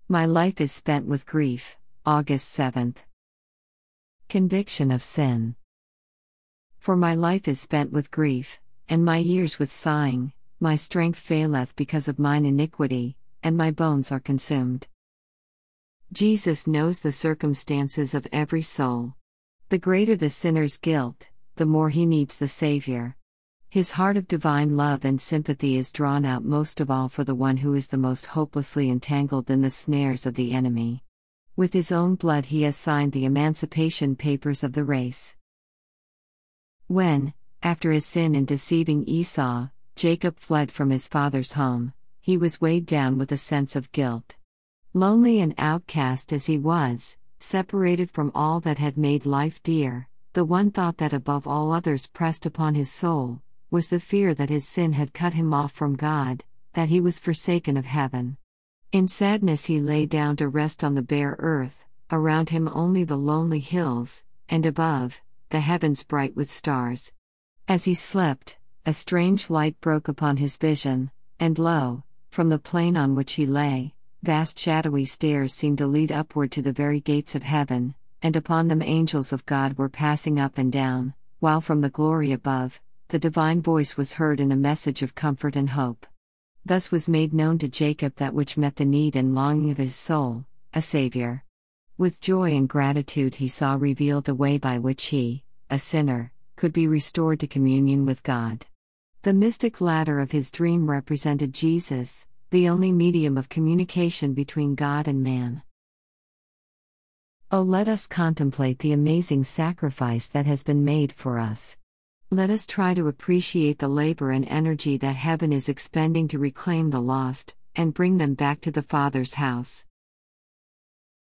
My life is spent with grief. August 7th. Conviction of sin. For my life is spent with grief, and my years with sighing, my strength faileth because of mine iniquity, and my bones are consumed. Jesus knows the circumstances of every soul. The greater the sinner's guilt, the more he needs the Savior. His heart of divine love and sympathy is drawn out most of all for the one who is the most hopelessly entangled in the snares of the enemy. With his own blood he has signed the emancipation papers of the race. When, after his sin in deceiving Esau, Jacob fled from his father's home, he was weighed down with a sense of guilt. Lonely and outcast as he was, separated from all that had made life dear, the one thought that above all others pressed upon his soul was the fear that his sin had cut him off from God, that he was forsaken of heaven. In sadness he lay down to rest on the bare earth, around him only the lonely hills, and above, the heavens bright with stars. As he slept, a strange light broke upon his vision, and lo, from the plain on which he lay, vast shadowy stairs seemed to lead upward to the very gates of heaven, and upon them angels of God were passing up and down, while from the glory above, the divine voice was heard in a message of comfort and hope. Thus was made known to Jacob that which met the need and longing of his soul, a Savior. With joy and gratitude he saw revealed the way by which he, a sinner, could be restored to communion with God. The mystic ladder of his dream represented Jesus, the only medium of communication between God and man. Oh, let us contemplate the amazing sacrifice that has been made for us. Let us try to appreciate the labor and energy that heaven is expending to reclaim the lost, and bring them back to the Father's house.